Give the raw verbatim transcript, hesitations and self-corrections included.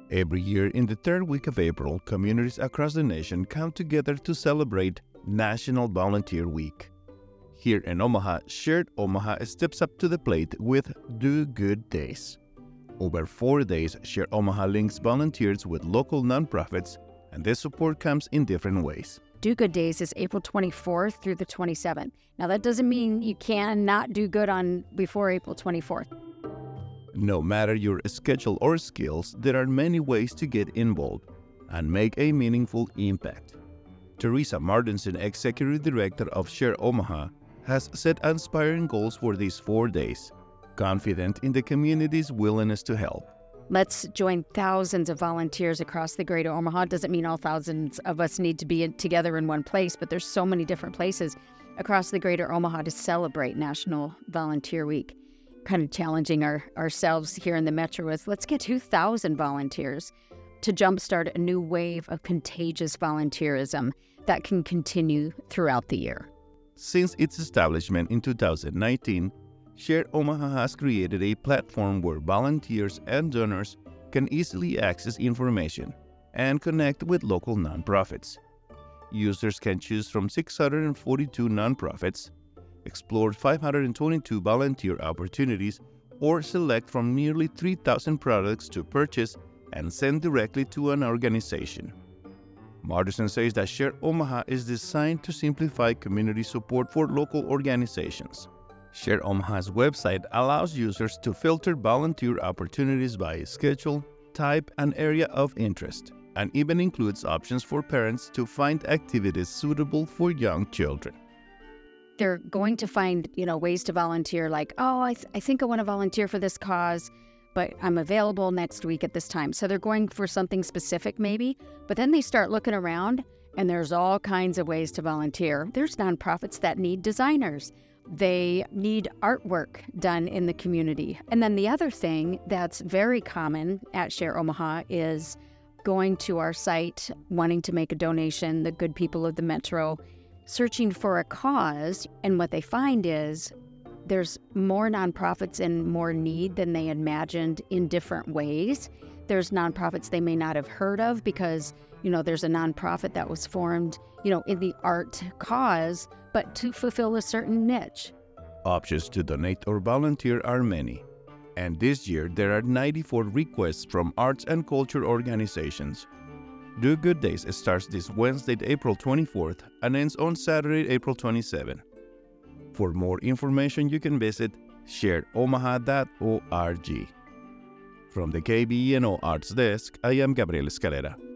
Every year in the third week of April, communities across the nation come together to celebrate National Volunteer Week. Here in Omaha, Shared Omaha steps up to the plate with Do Good Days. Over four days, Shared Omaha links volunteers with local nonprofits, and this support comes in different ways. Do Good Days is April twenty-fourth through the twenty-seventh. Now, that doesn't mean you cannot do good on before April twenty-fourth. No matter your schedule or skills, there are many ways to get involved and make a meaningful impact. Teresa Martinson, Executive Director of Shared Omaha, has set inspiring goals for these four days, confident in the community's willingness to help. Let's join thousands of volunteers across the greater Omaha. Doesn't mean all thousands of us need to be in, together in one place, but there's so many different places across the greater Omaha to celebrate National Volunteer Week. Kind of challenging our, ourselves here in the Metro with, let's get two thousand volunteers to jumpstart a new wave of contagious volunteerism that can continue throughout the year. Since its establishment in two thousand nineteen, Shared Omaha has created a platform where volunteers and donors can easily access information and connect with local nonprofits. Users can choose from six hundred forty-two nonprofits, explore five hundred twenty-two volunteer opportunities, or select from nearly three thousand products to purchase and send directly to an organization. Martinson says that Shared Omaha is designed to simplify community support for local organizations. Shared Omaha's website allows users to filter volunteer opportunities by schedule, type, and area of interest, and even includes options for parents to find activities suitable for young children. They're going to find, you know, ways to volunteer like, oh, I, th- I think I want to volunteer for this cause, but I'm available next week at this time. So they're going for something specific maybe, but then they start looking around and there's all kinds of ways to volunteer. There's nonprofits that need designers. They need artwork done in the community. And then the other thing that's very common at Shared Omaha is going to our site, wanting to make a donation, the good people of the Metro, searching for a cause, and what they find is there's more nonprofits in more need than they imagined in different ways. There's nonprofits they may not have heard of because, you know, there's a nonprofit that was formed, you know, in the art cause, but to fulfill a certain niche. Options to donate or volunteer are many, and this year there are ninety-four requests from arts and culture organizations. Do Good Days starts this Wednesday, April twenty-fourth, and ends on Saturday, April twenty-seventh. For more information, you can visit shared omaha dot org. From the K B E N O Arts Desk, I am Gabriel Escalera.